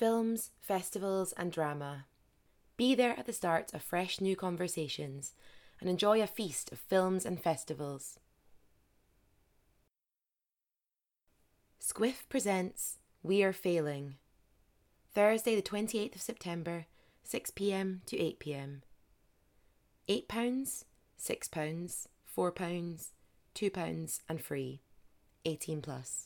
films, festivals and drama. Be there at the start of fresh new conversations and enjoy a feast of films and festivals. Squiff presents We Are Failing. Thursday the 28th of September, 6pm to 8pm. £8, £6, £4, £2 and free. 18 plus.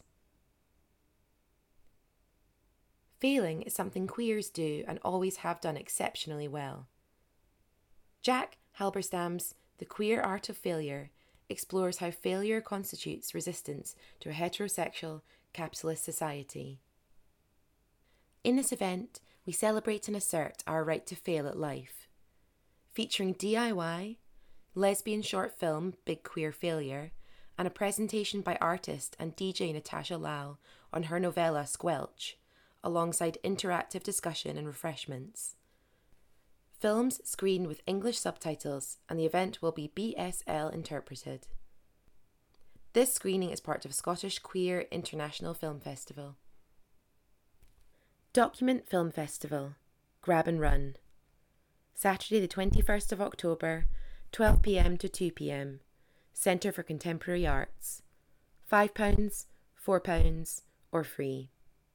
Failing is something queers do and always have done exceptionally well. Jack Halberstam's The Queer Art of Failure explores how failure constitutes resistance to a heterosexual capitalist society. In this event, we celebrate and assert our right to fail at life. Featuring DIY, lesbian short film Big Queer Failure, and a presentation by artist and DJ Natasha Lal on her novella Squelch, alongside interactive discussion and refreshments. Films screen with English subtitles and the event will be BSL interpreted. This screening is part of Scottish Queer International Film Festival. Document Film Festival, Grab and Run. Saturday the 21st of October, 12pm to 2pm. Centre for Contemporary Arts. £5, £4 or free.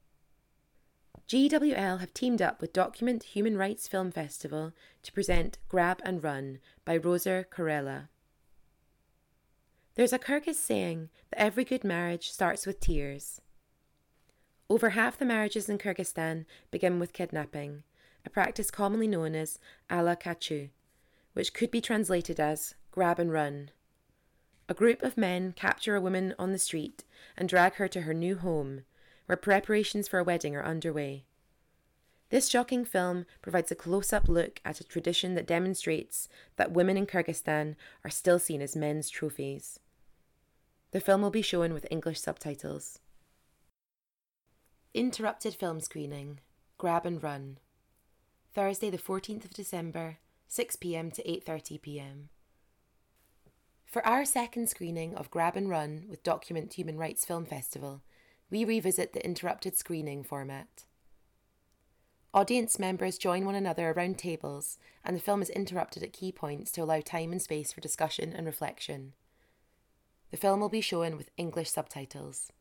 GWL have teamed up with Document Human Rights Film Festival to present Grab and Run by Rosa Corella. There's a Kyrgyz saying that every good marriage starts with tears. Over half the marriages in Kyrgyzstan begin with kidnapping, a practice commonly known as ala kachu, which could be translated as grab and run. A group of men capture a woman on the street and drag her to her new home, where preparations for a wedding are underway. This shocking film provides a close-up look at a tradition that demonstrates that women in Kyrgyzstan are still seen as men's trophies. The film will be shown with English subtitles. Interrupted film screening, Grab and Run. Thursday the 14th of December, 6pm to 8:30pm. For our second screening of Grab and Run with Document Human Rights Film Festival, we revisit the interrupted screening format. Audience members join one another around tables, and the film is interrupted at key points to allow time and space for discussion and reflection. The film will be shown with English subtitles.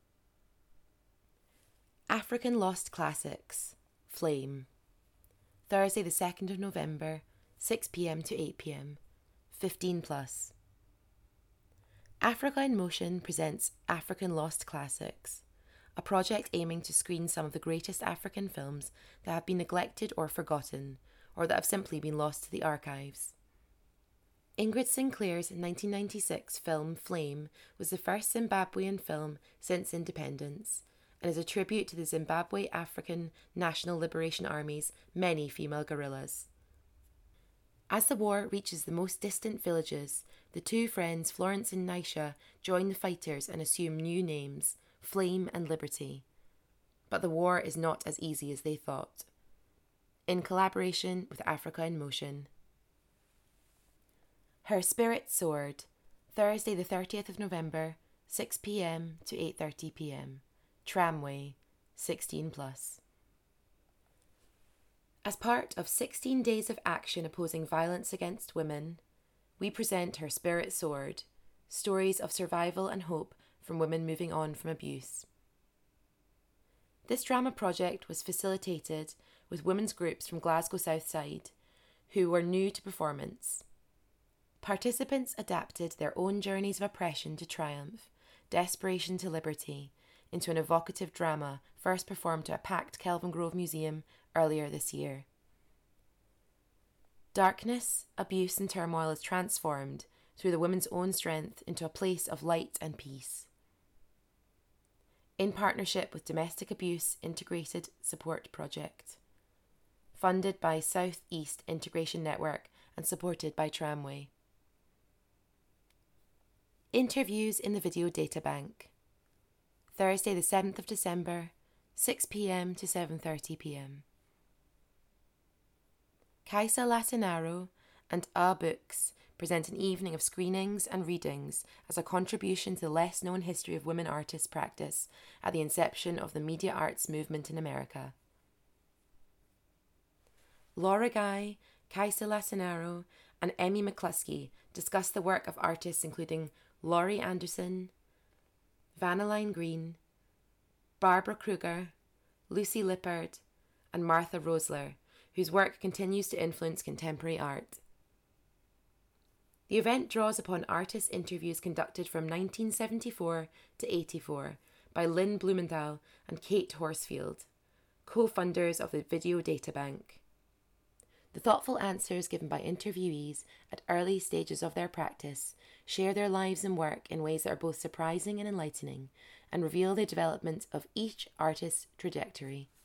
African Lost Classics, Flame. Thursday the 2nd of November, 6pm to 8pm, 15 plus. Africa in Motion presents African Lost Classics, a project aiming to screen some of the greatest African films that have been neglected or forgotten, or that have simply been lost to the archives. Ingrid Sinclair's 1996 film Flame was the first Zimbabwean film since independence, and is a tribute to the Zimbabwe African National Liberation Army's many female guerrillas. As the war reaches the most distant villages, the two friends Florence and Naisha join the fighters and assume new names, Flame and Liberty. But the war is not as easy as they thought. In collaboration with Africa in Motion. Her Spirit Soared, Thursday the 30th of November, 6pm to 8:30pm. Tramway, 16 plus. As part of 16 days of action opposing violence against women, we present Her Spirit Soared, stories of survival and hope from women moving on from abuse. This drama project was facilitated with women's groups from Glasgow Southside, who were new to performance. Participants adapted their own journeys of oppression to triumph, desperation to liberty, into an evocative drama first performed to a packed Kelvin Grove Museum earlier this year. Darkness, abuse and turmoil is transformed through the women's own strength into a place of light and peace. In partnership with Domestic Abuse Integrated Support Project, funded by South East Integration Network and supported by Tramway. Interviews in the Video Databank. Thursday the 7th of December, 6pm to 7:30pm. Kaisa Latinaro and Books present an evening of screenings and readings as a contribution to the less-known history of women artists' practice at the inception of the media arts movement in America. Laura Guy, Kaisa Lasanaro, and Emmy McCluskey discuss the work of artists including Laurie Anderson, Vanaline Green, Barbara Kruger, Lucy Lippard, and Martha Rosler, whose work continues to influence contemporary art. The event draws upon artist interviews conducted from 1974 to 84 by Lynn Blumenthal and Kate Horsfield, co-funders of the Video Databank. The thoughtful answers given by interviewees at early stages of their practice share their lives and work in ways that are both surprising and enlightening, and reveal the development of each artist's trajectory.